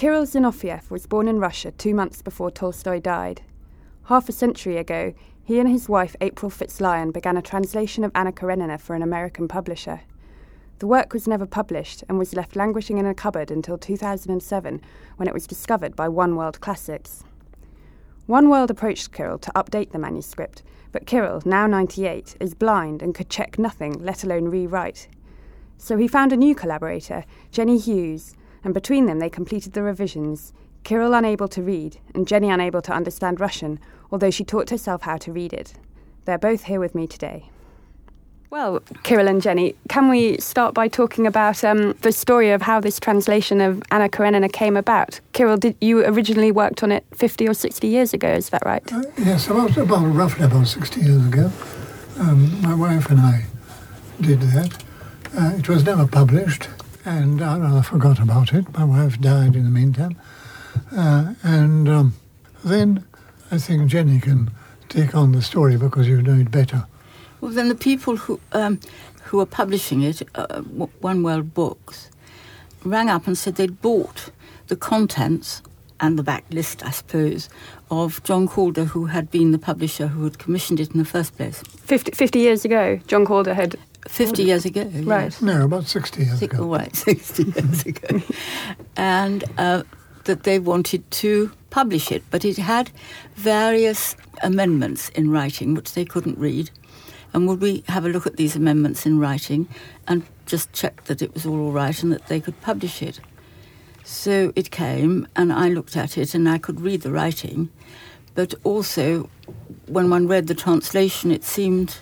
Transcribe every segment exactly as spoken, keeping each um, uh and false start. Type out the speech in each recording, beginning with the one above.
Kirill Zinoviev was born in Russia two months before Tolstoy died. Half a century ago, he and his wife April Fitz-Lyon began a translation of Anna Karenina for an American publisher. The work was never published and was left languishing in a cupboard until two thousand seven, when it was discovered by One World Classics. One World approached Kirill to update the manuscript, but Kirill, now ninety-eight, is blind and could check nothing, let alone rewrite. So he found a new collaborator, Jenny Hughes, and between them they completed the revisions, Kirill unable to read and Jenny unable to understand Russian, although she taught herself how to read it. They're both here with me today. Well, Kirill and Jenny, can we start by talking about um, the story of how this translation of Anna Karenina came about? Kirill, did you originally worked on it fifty or sixty years ago, is that right? Uh, yes, about, about roughly about sixty years ago. Um, my wife and I did that. Uh, it was never published, and I rather forgot about it. My wife died in the meantime. Uh, and um, then I think Jenny can take on the story because you know it better. Well, then the people who um, who were publishing it, uh, One World Books, rang up and said they'd bought the contents and the back list, I suppose, of John Calder, who had been the publisher who had commissioned it in the first place. fifty, fifty years ago, John Calder had... fifty years ago, right. Yes. No, about sixty years Six, ago. Oh, right, sixty years ago. And uh, that they wanted to publish it, but it had various amendments in writing which they couldn't read. And would we have a look at these amendments in writing and just check that it was all all right and that they could publish it? So it came, and I looked at it, and I could read the writing. But also, when one read the translation, it seemed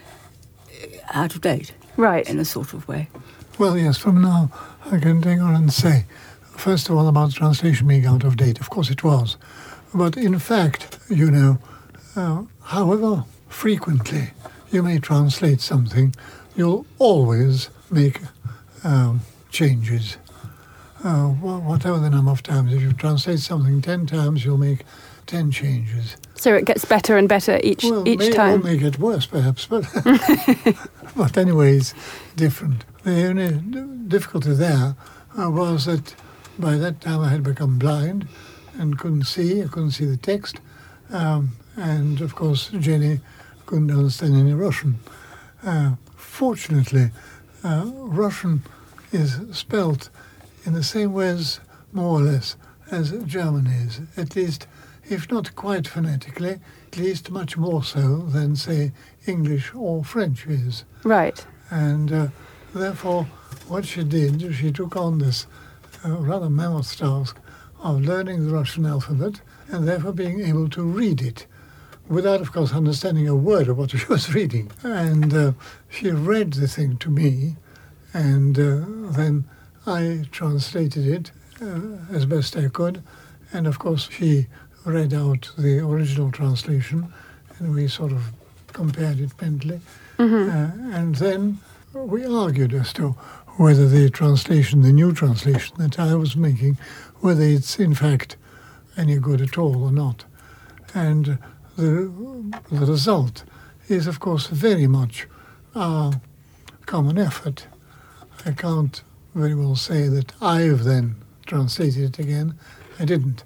out of date. Right. In a sort of way. Well, yes, from now I can take on and say, first of all, about translation being out of date. Of course it was. But in fact, you know, uh, however frequently you may translate something, you'll always make um, changes. Uh, whatever the number of times. If you translate something ten times, you'll make ten changes. So it gets better and better each well, each may, time? Well, may get worse, perhaps, but, but anyways, different. The only difficulty there uh, was that by that time I had become blind and couldn't see. I couldn't see the text. Um, and, of course, Jenny couldn't understand any Russian. Uh, fortunately, uh, Russian is spelt in the same way as, more or less, as German is. At least, if not quite phonetically, at least much more so than, say, English or French is. Right. And uh, therefore, what she did, she took on this uh, rather mammoth task of learning the Russian alphabet and therefore being able to read it, without, of course, understanding a word of what she was reading. And uh, she read the thing to me, and uh, then I translated it uh, as best I could. And, of course, she read out the original translation, and we sort of compared it mentally. Mm-hmm. Uh, and then we argued as to whether the translation, the new translation that I was making, whether it's, in fact, any good at all or not. And The, the result is, of course, very much our common effort. I can't very well say that I've then translated it again. I didn't.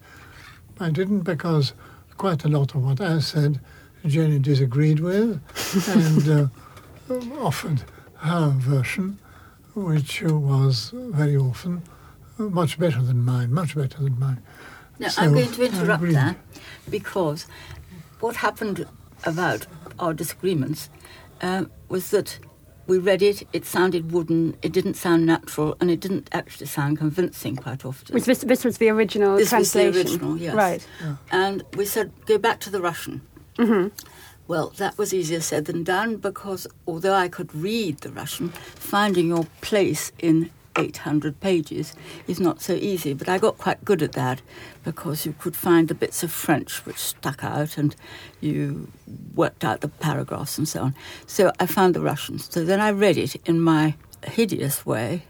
I didn't because quite a lot of what I said Jenny disagreed with and uh, offered her version, which was very often much better than mine, much better than mine. Now, So, I'm going to interrupt agreed. there because what happened about our disagreements uh, was that we read it, it sounded wooden, it didn't sound natural, and it didn't actually sound convincing quite often. Was this, this was the original this translation? was the original, yes. Right. Yeah. And we said, go back to the Russian. Mm-hmm. Well, that was easier said than done because although I could read the Russian, finding your place in eight hundred pages is not so easy. But I got quite good at that because you could find the bits of French which stuck out and you worked out the paragraphs and so on. So I found the Russian. So then I read it in my hideous way.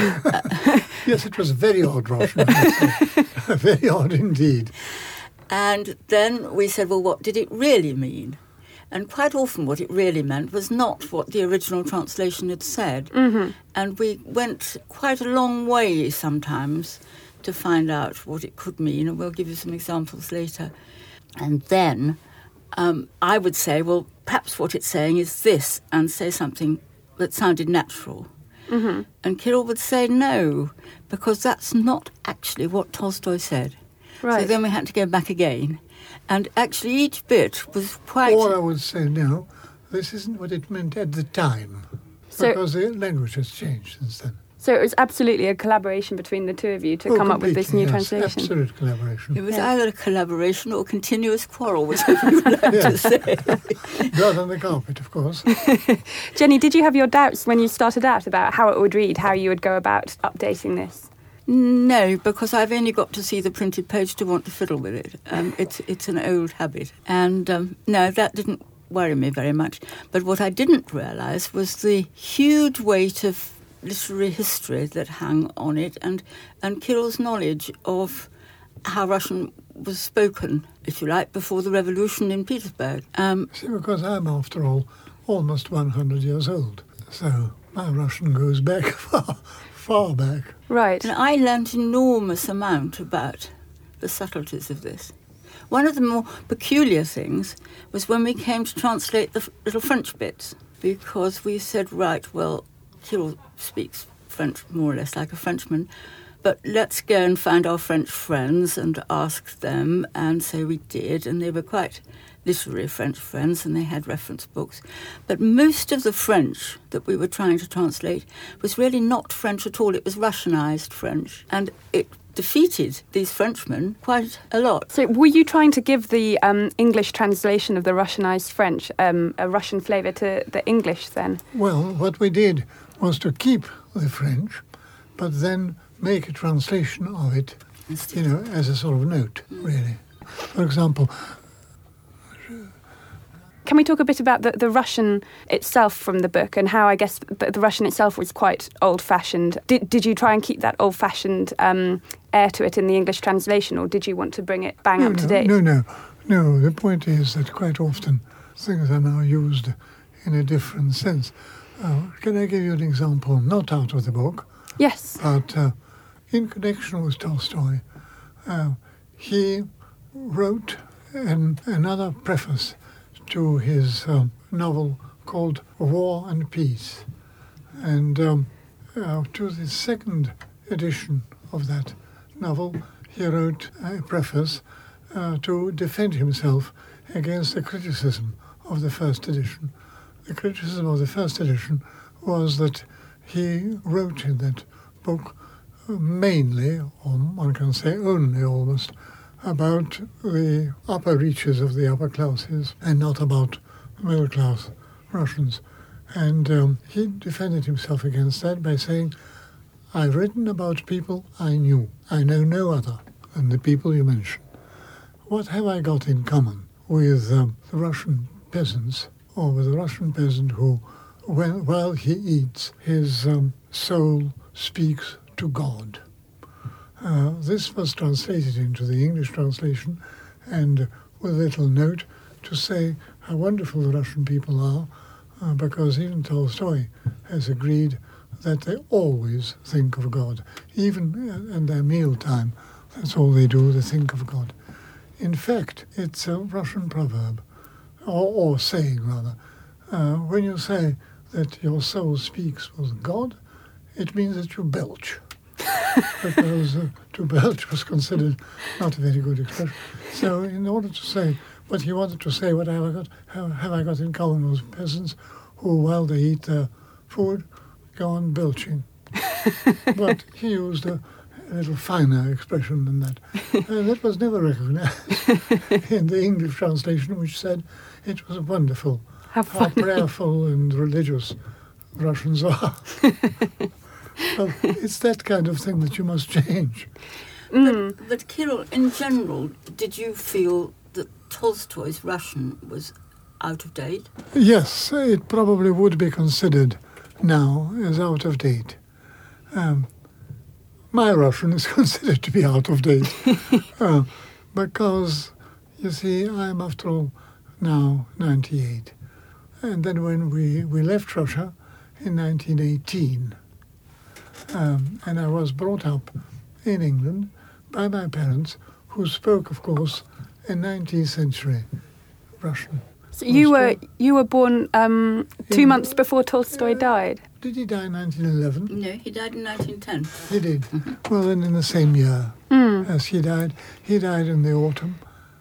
Yes, it was very odd Russian. I must say. Very odd indeed. And then we said, well, what did it really mean? And quite often what it really meant was not what the original translation had said. Mm-hmm. And we went quite a long way sometimes to find out what it could mean, and we'll give you some examples later. And then um, I would say, well, perhaps what it's saying is this, and say something that sounded natural. Mm-hmm. And Kirill would say no, because that's not actually what Tolstoy said. Right. So then we had to go back again. And actually each bit was quite... Or I would say, no, this isn't what it meant at the time. So, because the language has changed since then. So it was absolutely a collaboration between the two of you to oh, come up with this new yes, translation. Absolute collaboration. It was yeah. either a collaboration or a continuous quarrel, whichever you would like to say. Blood on the carpet, of course. Jenny, did you have your doubts when you started out about how it would read, how you would go about updating this? No, because I've only got to see the printed page to want to fiddle with it. Um, it's it's an old habit. And um, no, that didn't worry me very much. But what I didn't realise was the huge weight of literary history that hung on it, and, and Kirill's knowledge of how Russian was spoken, if you like, before the revolution in Petersburg. Um, See, because I'm, after all, almost one hundred years old. So my Russian goes back far, far back. Right. And I learnt enormous amount about the subtleties of this. One of the more peculiar things was when we came to translate the f- little French bits, because we said, right, well, Kirill speaks French more or less like a Frenchman, but let's go and find our French friends and ask them, and so we did, and they were quite literary French friends, and they had reference books. But most of the French that we were trying to translate was really not French at all. It was Russianized French, and it defeated these Frenchmen quite a lot. So were you trying to give the um, English translation of the Russianized French um, a Russian flavour to the English then? Well, what we did was to keep the French, but then make a translation of it, you know, as a sort of note, really. For example... Can we talk a bit about the, the Russian itself from the book, and how I guess the, the Russian itself was quite old-fashioned? Did, did you try and keep that old-fashioned um, air to it in the English translation, or did you want to bring it bang no, up no, to date? No, no, no. The point is that quite often things are now used in a different sense. Uh, can I give you an example, not out of the book? Yes. But uh, in connection with Tolstoy, uh, he wrote an, another preface to his um, novel called War and Peace. And um, uh, to the second edition of that novel, he wrote a preface uh, to defend himself against the criticism of the first edition. The criticism of the first edition was that he wrote in that book mainly, or one can say only almost, about the upper reaches of the upper classes and not about middle-class Russians. And um, he defended himself against that by saying, I've written about people I knew. I know no other than the people you mention. What have I got in common with um, the Russian peasants, or with the Russian peasant who, when, while he eats, his um, soul speaks to God? Uh, this was translated into the English translation, and with a little note to say how wonderful the Russian people are, uh, because even Tolstoy has agreed that they always think of God. Even in their mealtime, that's all they do, they think of God. In fact, it's a Russian proverb, or, or saying rather. Uh, when you say that your soul speaks with God, it means that you belch. Because uh, to belch was considered not a very good expression. So in order to say what he wanted to say, what have I got, have, have I got in common with peasants who, while they eat their food, go on belching. But he used a, a little finer expression than that. And that was never recognized in the English translation, which said it was wonderful how, how prayerful and religious Russians are. Well, it's that kind of thing that you must change. Mm. But, but Kirill, in general, did you feel that Tolstoy's Russian was out of date? Yes, it probably would be considered now as out of date. Um, my Russian is considered to be out of date uh, because, you see, I'm, after all, now ninety-eight. And then when we, we left Russia in nineteen eighteen, Um, and I was brought up in England by my parents, who spoke, of course, a nineteenth century Russian. So you were you were born um, two in, months before Tolstoy uh, died? Did he die in nineteen eleven? No, he died in nineteen ten. He did. Well, then in the same year mm. as he died. He died in the autumn,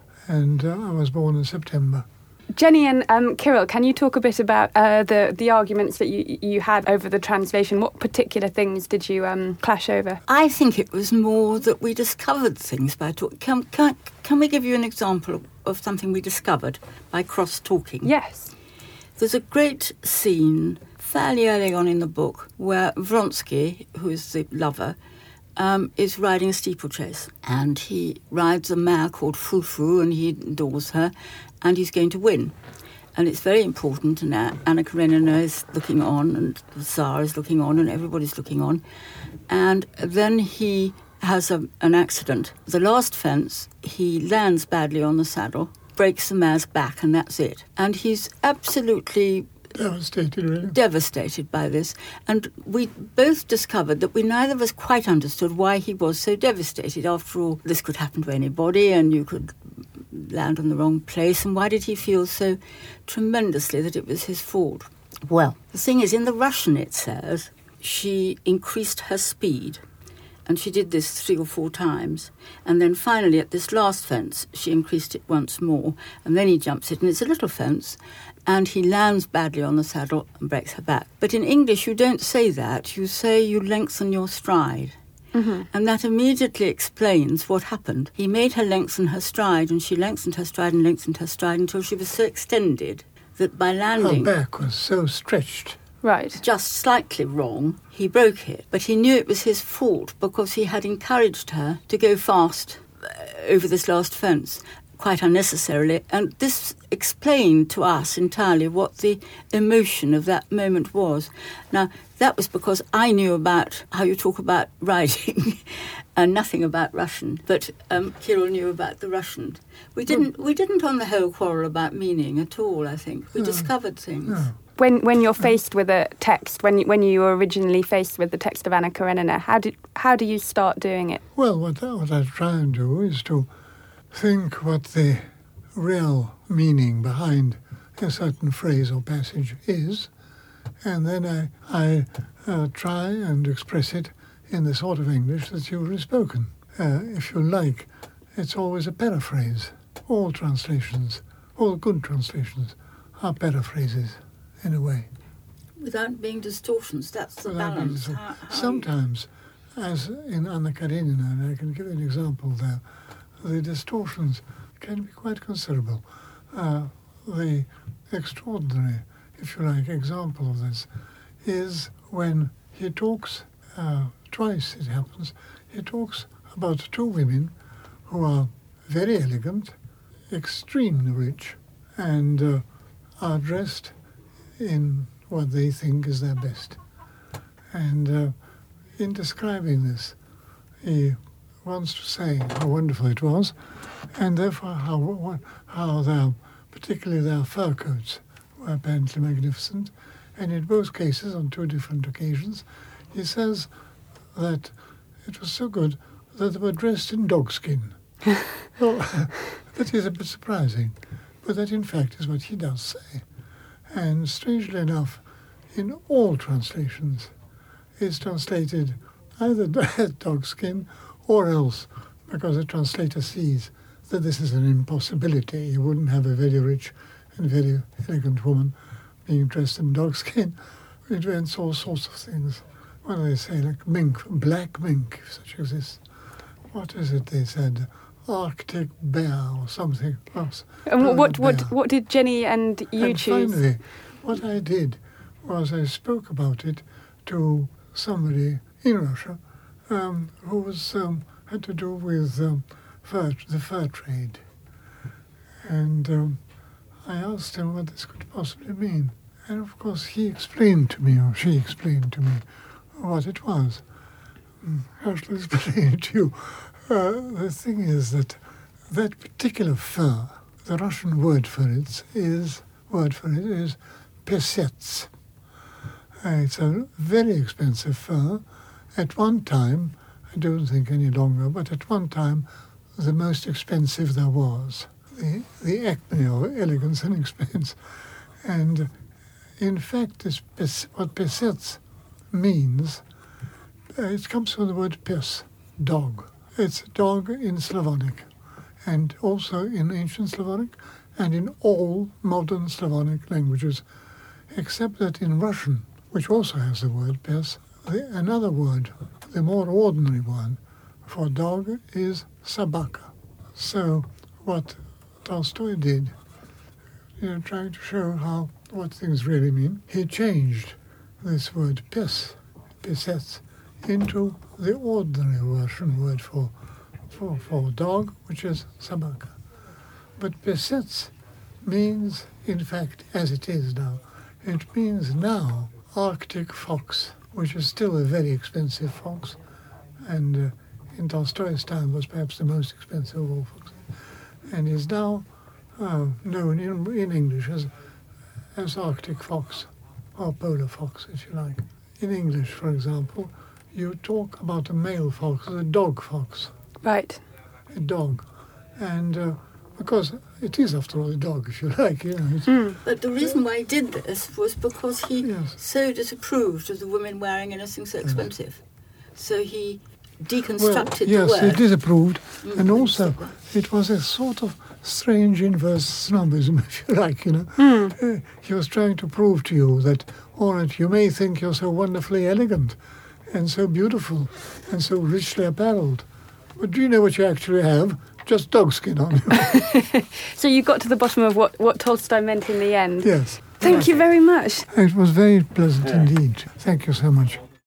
and uh, I was born in September. Jenny and um, Kirill, can you talk a bit about uh, the the arguments that you you had over the translation? What particular things did you um, clash over? I think it was more that we discovered things by talking. Can, can, can we give you an example of, of something we discovered by cross-talking? Yes. There's a great scene fairly early on in the book where Vronsky, who is the lover, Um, is riding a steeplechase, and he rides a mare called Fufu, and he adores her, and he's going to win. And it's very important, and Anna Karenina is looking on, and the Tsar is looking on, and everybody's looking on. And then he has a, an accident. The last fence, he lands badly on the saddle, breaks the mare's back, and that's it. And he's absolutely Devastated, really. Devastated by this. And we both discovered that we neither of us quite understood why he was so devastated. After all, this could happen to anybody and you could land on the wrong place. And why did he feel so tremendously that it was his fault? Well, the thing is, in the Russian it says she increased her speed. And she did this three or four times. And then finally, at this last fence, she increased it once more. And then he jumps it, and it's a little fence. And he lands badly on the saddle and breaks her back. But in English, you don't say that. You say you lengthen your stride. Mm-hmm. And that immediately explains what happened. He made her lengthen her stride, and she lengthened her stride and lengthened her stride until she was so extended that by landing... Her back was so stretched. Right. Just slightly wrong, he broke it. But he knew it was his fault because he had encouraged her to go fast over this last fence, quite unnecessarily. And this explained to us entirely what the emotion of that moment was. Now, that was because I knew about how you talk about riding and nothing about Russian. But um, Kirill knew about the Russian. We didn't, we didn't on the whole quarrel about meaning at all, I think. We no. discovered things. No. When when you're faced with a text, when you, when you were originally faced with the text of Anna Karenina, how did how do you start doing it? Well, what, what I try and do is to think what the real meaning behind a certain phrase or passage is, and then I, I uh, try and express it in the sort of English that's usually spoken. Uh, if you like, it's always a paraphrase. All translations, all good translations, are paraphrases. In a way. Without being distortions, that's the Without balance. How, how Sometimes, you... as in Anna Karenina, and I can give you an example there, the distortions can be quite considerable. Uh, the extraordinary, if you like, example of this is when he talks, uh, twice it happens, he talks about two women who are very elegant, extremely rich, and uh, are dressed in what they think is their best. And uh, in describing this, he wants to say how wonderful it was, and therefore how how their, particularly their fur coats, were apparently magnificent. And in both cases, on two different occasions, he says that it was so good that they were dressed in dogskin. Well, that is a bit surprising, but that in fact is what he does say. And strangely enough, in all translations, it's translated either dogskin or else, because the translator sees that this is an impossibility. You wouldn't have a very rich and very elegant woman being dressed in dogskin. It invents all sorts of things. What do they say? Like mink, black mink, if such exists. What is it they said? Arctic bear or something else. And what what, what did Jenny and you and choose? Finally, what I did was I spoke about it to somebody in Russia um, who was um, had to do with um, fur, the fur trade. And um, I asked him what this could possibly mean. And of course he explained to me, or she explained to me, what it was. How shall I explain it to you? Uh, the thing is that that particular fur, the Russian word for it is word for it is pesets. Uh, it's a very expensive fur. At one time, I don't think any longer, but at one time the most expensive there was. The, the acme of elegance and expense. And in fact, this pes, what pesets means, uh, it comes from the word pes, dog. It's dog in Slavonic, and also in ancient Slavonic, and in all modern Slavonic languages, except that in Russian, which also has the word pes, the, another word, the more ordinary one for dog is sabaka. So what Tolstoy did, you know, trying to show how what things really mean, he changed this word pes, pesets, into the ordinary Russian word for, for, for dog, which is sabaka. But pesets means, in fact, as it is now, it means now Arctic fox, which is still a very expensive fox, and uh, in Tolstoy's time was perhaps the most expensive of all foxes, and is now uh, known in, in English as, as Arctic fox, or polar fox, if you like. In English, for example, you talk about a male fox as a dog fox. Right. A dog. And uh, because it is, after all, a dog, if you like. You know, mm. But the reason why he did this was because he yes. so disapproved of the women wearing anything so expensive. Yes. So he deconstructed well, yes, the word. Yes, he disapproved. Mm, and also, it was a sort of strange inverse snobism, if you like, you know. Mm. Uh, he was trying to prove to you that, all right, you may think you're so wonderfully elegant and so beautiful and so richly apparelled, but do you know what you actually have? Just dog skin on you. So you got to the bottom of what, what Tolstoy meant in the end. Yes. Thank right. you very much. It was very pleasant yeah. indeed. Thank you so much.